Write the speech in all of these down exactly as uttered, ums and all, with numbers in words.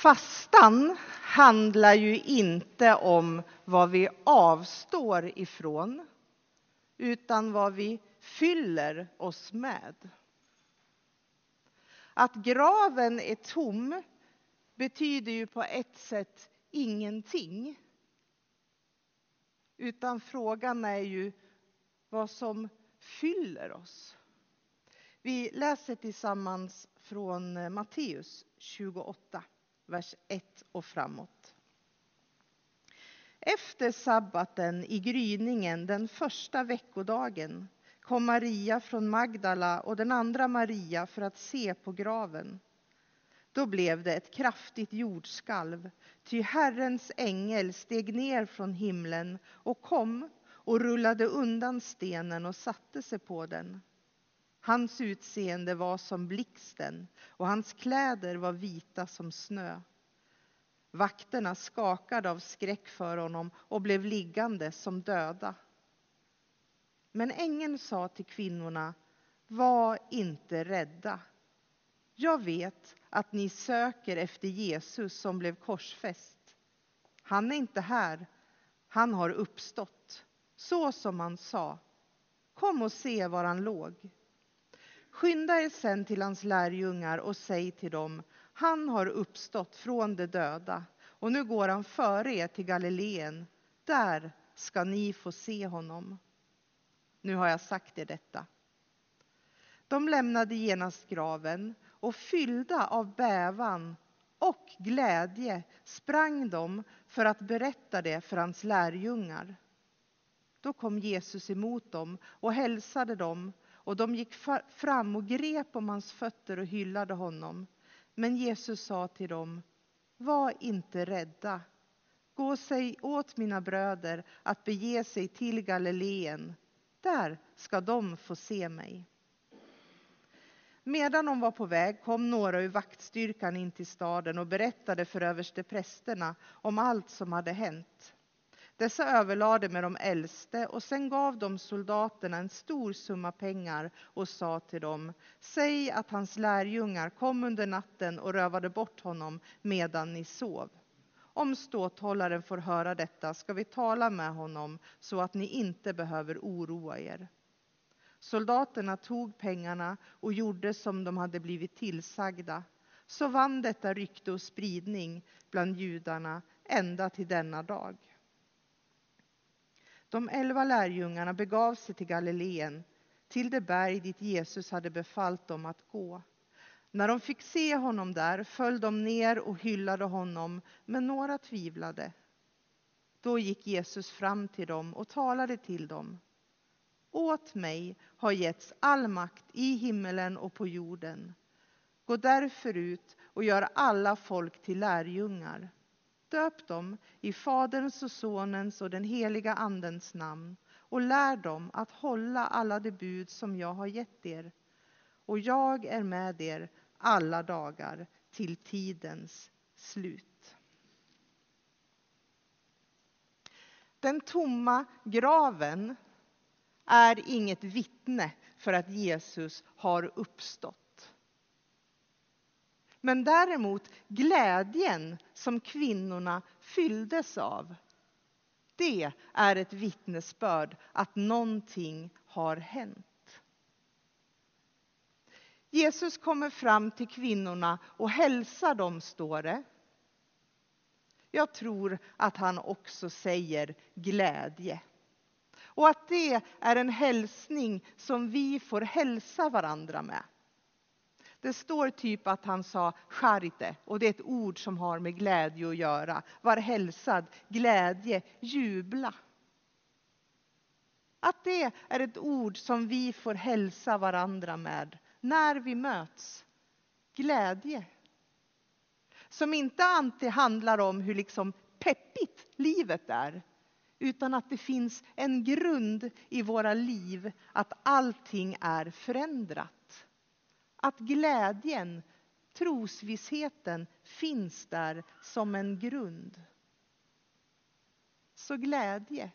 Fastan handlar ju inte om vad vi avstår ifrån, utan vad vi fyller oss med. Att graven är tom betyder ju på ett sätt ingenting. Utan frågan är ju vad som fyller oss. Vi läser tillsammans från Matteus tjugoåtta, vers ett och framåt. Efter sabbaten i gryningen den första veckodagen kom Maria från Magdala och den andra Maria för att se på graven. Då blev det ett kraftigt jordskalv, ty Herrens ängel steg ner från himlen och kom och rullade undan stenen och satte sig på den. Hans utseende var som blixten och hans kläder var vita som snö. Vakterna skakade av skräck för honom och blev liggande som döda. Men ängeln sa till kvinnorna: var inte rädda. Jag vet att ni söker efter Jesus som blev korsfäst. Han är inte här, han har uppstått, så som han sa. Kom och se var han låg. Skynda er sen till hans lärjungar och säg till dem: han har uppstått från de döda, och nu går han före er till Galileen. Där ska ni få se honom. Nu har jag sagt er detta. De lämnade genast graven, och fyllda av bävan och glädje sprang de för att berätta det för hans lärjungar. Då kom Jesus emot dem och hälsade dem, och de gick fram och grep om hans fötter och hyllade honom. Men Jesus sa till dem: var inte rädda. Gå och säg åt mina bröder att bege sig till Galileen. Där ska de få se mig. Medan de var på väg kom några ur vaktstyrkan in till staden och berättade för översteprästerna om allt som hade hänt. Dessa överlade med de äldste, och sen gav de soldaterna en stor summa pengar och sa till dem: säg att hans lärjungar kom under natten och rövade bort honom medan ni sov. Om ståthållaren får höra detta ska vi tala med honom så att ni inte behöver oroa er. Soldaterna tog pengarna och gjorde som de hade blivit tillsagda. Så vann detta rykte och spridning bland judarna ända till denna dag. De elva lärjungarna begav sig till Galileen, till det berg dit Jesus hade befallt dem att gå. När de fick se honom där föll de ner och hyllade honom, men några tvivlade. Då gick Jesus fram till dem och talade till dem. Åt mig har getts all makt i himmelen och på jorden. Gå därför ut och gör alla folk till lärjungar. Döp dem i Faderns och Sonens och den heliga Andens namn och lär dem att hålla alla de bud som jag har gett er. Och jag är med er alla dagar till tidens slut. Den tomma graven är inget vittne för att Jesus har uppstått. Men däremot glädjen som kvinnorna fylldes av, det är ett vittnesbörd att någonting har hänt. Jesus kommer fram till kvinnorna och hälsar dem, står det. Jag tror att han också säger glädje. Och att det är en hälsning som vi får hälsa varandra med. Det står typ att han sa charite, och det är ett ord som har med glädje att göra. Var hälsad, glädje, jubla. Att det är ett ord som vi får hälsa varandra med när vi möts. Glädje. Som inte alltid handlar om hur liksom peppigt livet är. Utan att det finns en grund i våra liv att allting är förändrat. Att glädjen, trosvissheten finns där som en grund. Så glädje.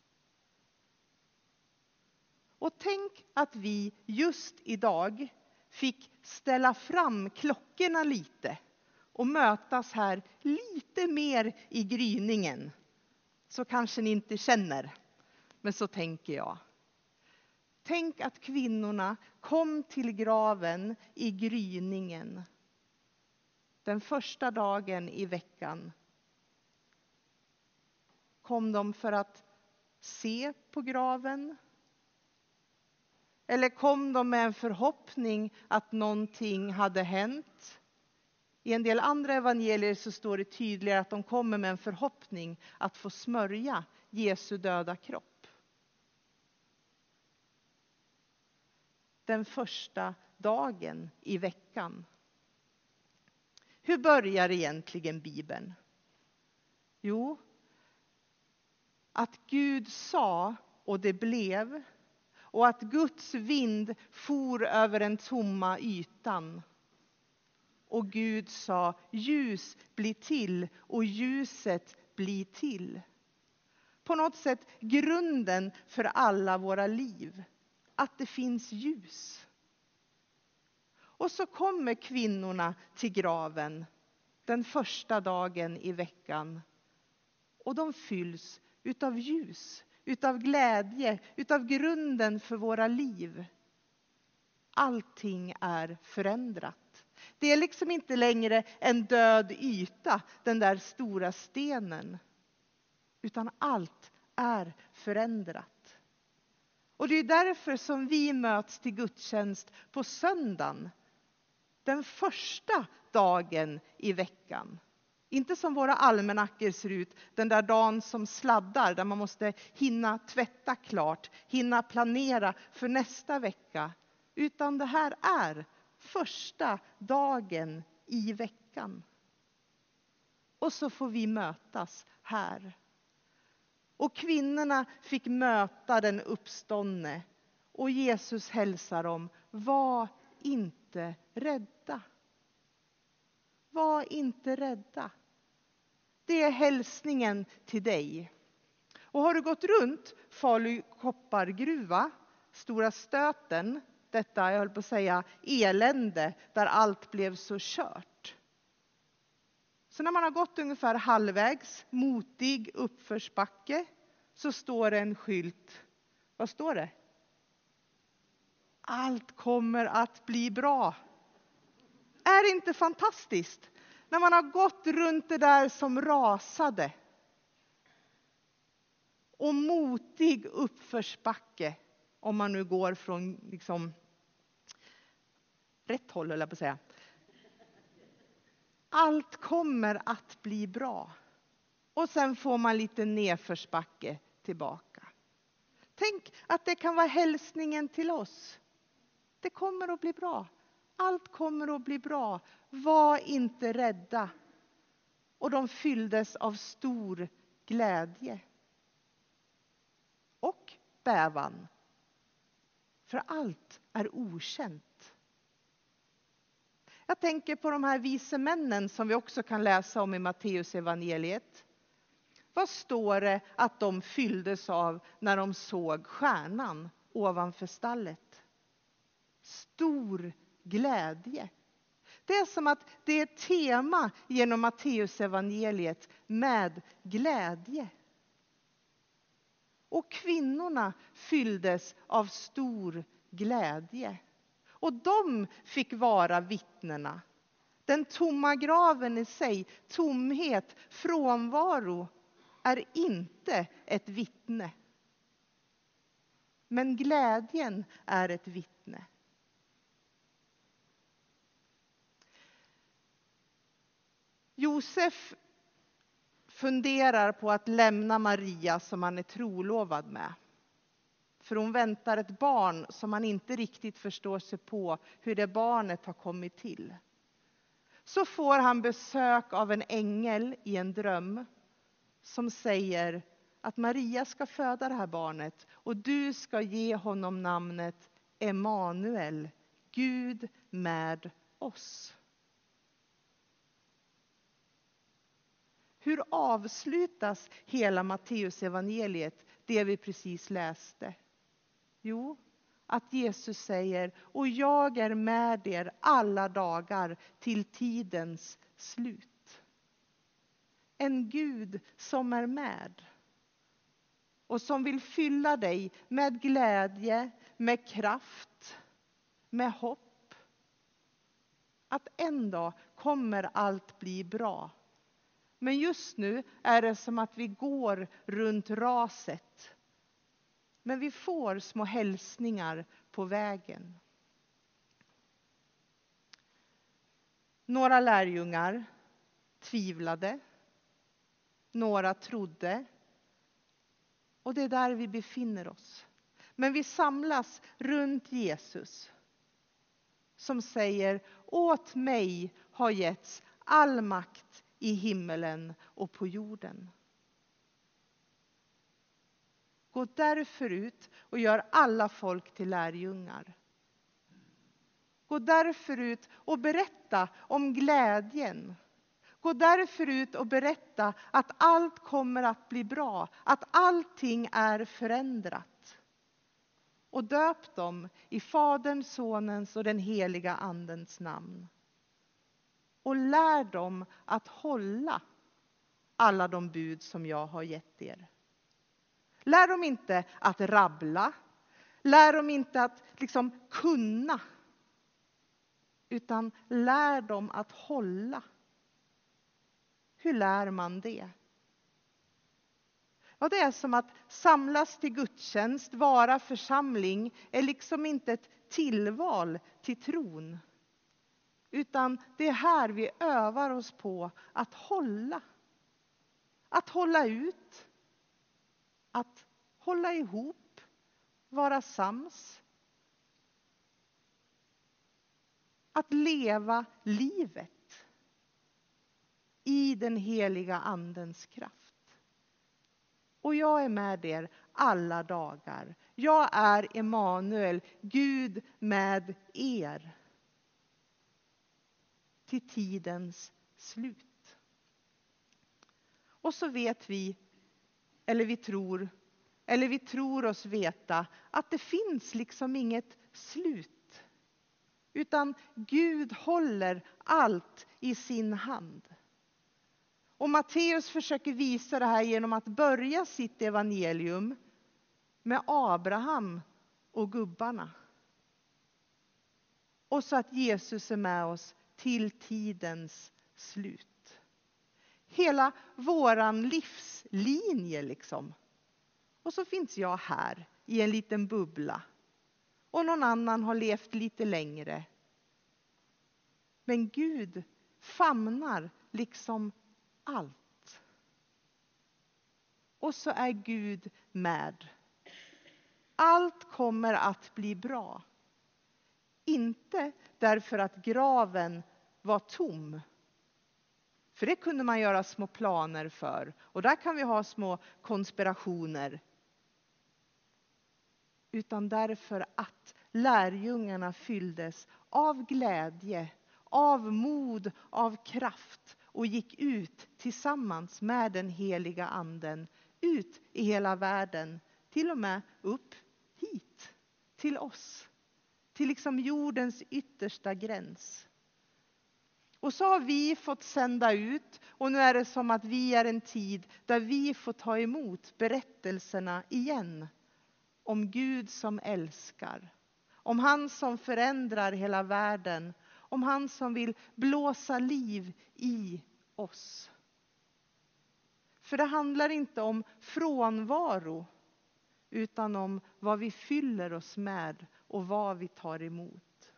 Och tänk att vi just idag fick ställa fram klockorna lite och mötas här lite mer i gryningen. Så kanske ni inte känner, men så tänker jag. Tänk att kvinnorna kom till graven i gryningen. Den första dagen i veckan. Kom de för att se på graven? Eller kom de med en förhoppning att någonting hade hänt? I en del andra evangelier så står det tydligare att de kommer med en förhoppning att få smörja Jesu döda kropp. Den första dagen i veckan. Hur börjar egentligen Bibeln? Jo, att Gud sa och det blev, och att Guds vind for över den tomma ytan. Och Gud sa, ljus blir till, och ljuset blir till. På något sätt grunden för alla våra liv, att det finns ljus. Och så kommer kvinnorna till graven den första dagen i veckan. Och de fylls utav ljus, utav glädje, utav grunden för våra liv. Allting är förändrat. Det är liksom inte längre en död yta, den där stora stenen. Utan allt är förändrat. Och det är därför som vi möts till gudstjänst på söndagen. Den första dagen i veckan. Inte som våra almanackor ser ut, den där dagen som sladdar, där man måste hinna tvätta klart, hinna planera för nästa vecka. Utan det här är första dagen i veckan. Och så får vi mötas här. Och kvinnorna fick möta den uppståndne. Och Jesus hälsar dem, var inte rädda. Var inte rädda. Det är hälsningen till dig. Och har du gått runt Falu koppargruva, Stora Stöten, detta jag höll på att säga elände där allt blev så kört. Så när man har gått ungefär halvvägs, motig uppförsbacke, så står det en skylt. Vad står det? Allt kommer att bli bra. Är det inte fantastiskt? När man har gått runt det där som rasade. Och motig uppförsbacke. Om man nu går från liksom rätt håll, eller på att säga. Allt kommer att bli bra. Och sen får man lite nedförsbacke tillbaka. Tänk att det kan vara hälsningen till oss. Det kommer att bli bra. Allt kommer att bli bra. Var inte rädda. Och de fylldes av stor glädje. Och bävan. För allt är okänt. Jag tänker på de här vise männen som vi också kan läsa om i Matteus evangeliet. Vad står det att de fylldes av när de såg stjärnan ovanför stallet? Stor glädje. Det är som att det är ett tema genom Matteus evangeliet med glädje. Och kvinnorna fylldes av stor glädje. Och de fick vara vittnena. Den tomma graven i sig, tomhet, frånvaro, är inte ett vittne. Men glädjen är ett vittne. Josef funderar på att lämna Maria som han är trolovad med. För hon väntar ett barn som han inte riktigt förstår sig på hur det barnet har kommit till. Så får han besök av en ängel i en dröm som säger att Maria ska föda det här barnet och du ska ge honom namnet Emanuel, Gud med oss. Hur avslutas hela Matteus evangeliet, det vi precis läste? Jo, att Jesus säger, och jag är med er alla dagar till tidens slut. En Gud som är med. Och som vill fylla dig med glädje, med kraft, med hopp. Att en dag kommer allt bli bra. Men just nu är det som att vi går runt raset. Men vi får små hälsningar på vägen. Några lärjungar tvivlade. Några trodde. Och det är där vi befinner oss. Men vi samlas runt Jesus. Som säger, åt mig har getts all makt i himmelen och på jorden. Gå därför ut och gör alla folk till lärjungar. Gå därför ut och berätta om glädjen. Gå därför ut och berätta att allt kommer att bli bra. Att allting är förändrat. Och döp dem i Faderns, Sonens och den heliga Andens namn. Och lär dem att hålla alla de bud som jag har gett er. Lär dem inte att rabbla. Lär dem inte att liksom kunna. Utan lär dem att hålla. Hur lär man det? Ja, det är som att samlas till gudstjänst, vara församling, är liksom inte ett tillval till tron. Utan det är här vi övar oss på att hålla. Att hålla ut. Att hålla ihop. Vara sams. Att leva livet. I den heliga andens kraft. Och jag är med er alla dagar. Jag är Emanuel, Gud med er. Till tidens slut. Och så vet vi, eller vi tror, eller vi tror oss veta att det finns liksom inget slut. Utan Gud håller allt i sin hand. Och Matteus försöker visa det här genom att börja sitt evangelium med Abraham och gubbarna. Och så att Jesus är med oss till tidens slut. Hela våran livslinje liksom. Och så finns jag här i en liten bubbla. Och någon annan har levt lite längre. Men Gud famnar liksom allt. Och så är Gud med. Allt kommer att bli bra. Inte därför att graven var tom. För det kunde man göra små planer för. Och där kan vi ha små konspirationer. Utan därför att lärjungarna fylldes av glädje, av mod, av kraft. Och gick ut tillsammans med den heliga anden. Ut i hela världen. Till och med upp hit. Till oss. Till liksom jordens yttersta gräns. Och så har vi fått sända ut. Och nu är det som att vi är en tid där vi får ta emot berättelserna igen. Om Gud som älskar. Om han som förändrar hela världen. Om han som vill blåsa liv i oss. För det handlar inte om frånvaro. Utan om vad vi fyller oss med. Och vad vi tar emot.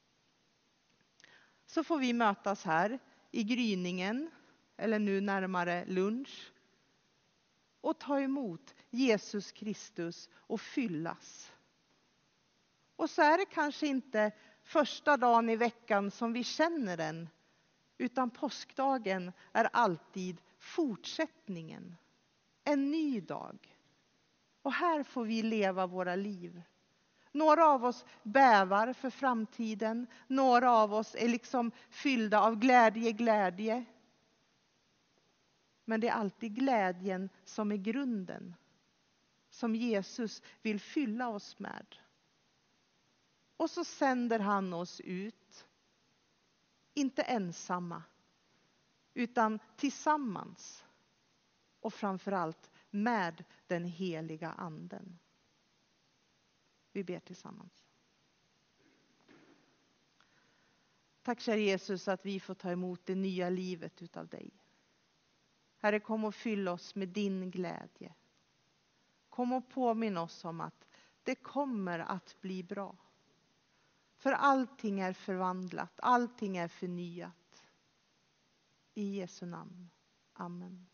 Så får vi mötas här i gryningen. Eller nu närmare lunch. Och ta emot Jesus Kristus och fyllas. Och så är det kanske inte första dagen i veckan som vi känner den. Utan påskdagen är alltid fortsättningen. En ny dag. Och här får vi leva våra liv. Några av oss bävar för framtiden. Några av oss är liksom fyllda av glädje, glädje. Men det är alltid glädjen som är grunden. Som Jesus vill fylla oss med. Och så sänder han oss ut. Inte ensamma. utan tillsammans. Och framförallt med den heliga anden. Vi ber tillsammans. Tack kära Jesus att vi får ta emot det nya livet utav dig. Herre, kom och fyll oss med din glädje. Kom och påminn oss om att det kommer att bli bra. För allting är förvandlat, allting är förnyat. I Jesu namn. Amen.